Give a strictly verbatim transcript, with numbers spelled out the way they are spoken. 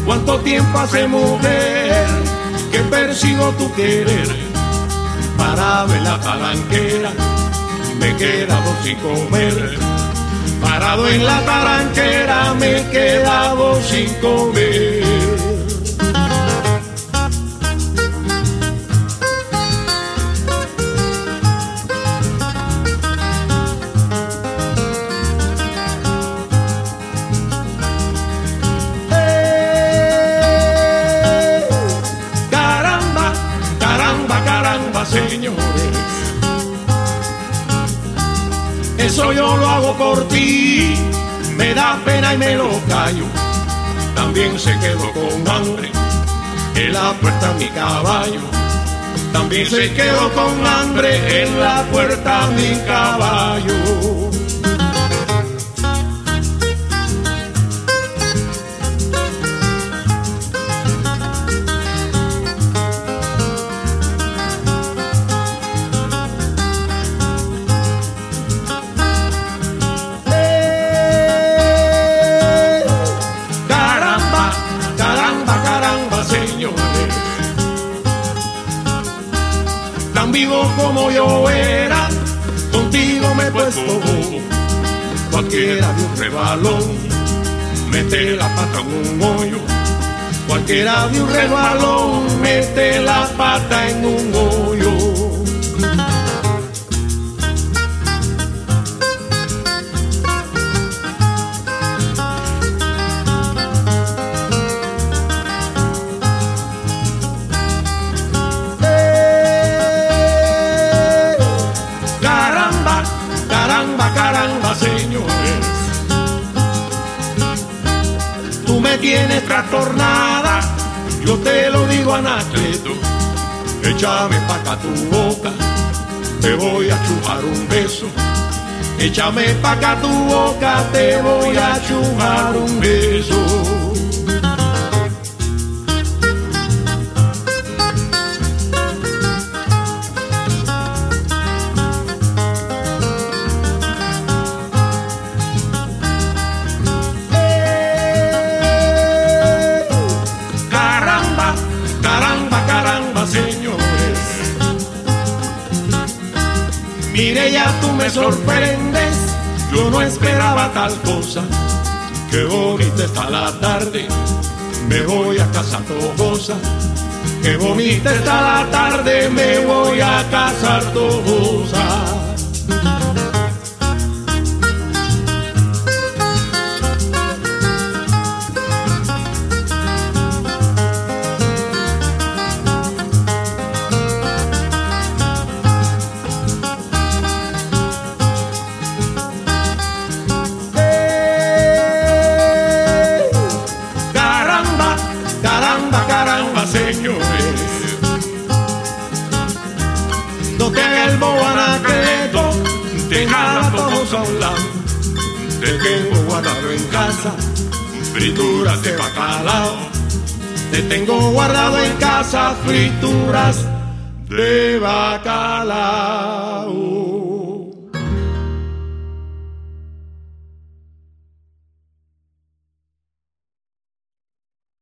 ¿Cuánto tiempo hace, mujer, que persigo tu querer? Parado en la talanquera, me he quedado sin comer. Parado en la talanquera, me he quedado sin comer. Señores, eso yo lo hago por ti, me da pena y me lo callo. También se quedó con hambre en la puerta mi caballo. También se quedó con hambre en la puerta mi caballo. Tan vivo como yo era, contigo me he puesto bobo. Cualquiera de un rebalón mete la pata en un hoyo. Cualquiera de un rebalón mete la pata en un hoyo. Caramba, señores, tú me tienes trastornada, yo te lo digo Anacleto. Échame pa' acá tu boca, te voy a chujar un beso. Échame pa' acá tu boca, te voy a chujar un beso. Señores, mire, ya tú me sorprendes, yo no esperaba tal cosa. Qué bonita está la tarde, me voy a casar tojosa. Qué bonita está la tarde, me voy a casar tojosa. Caramba, señores, no te hagas el bobo Anacleto, deja todos a un lado. Te tengo guardado en casa frituras de bacalao. Te tengo guardado en casa frituras de bacalao.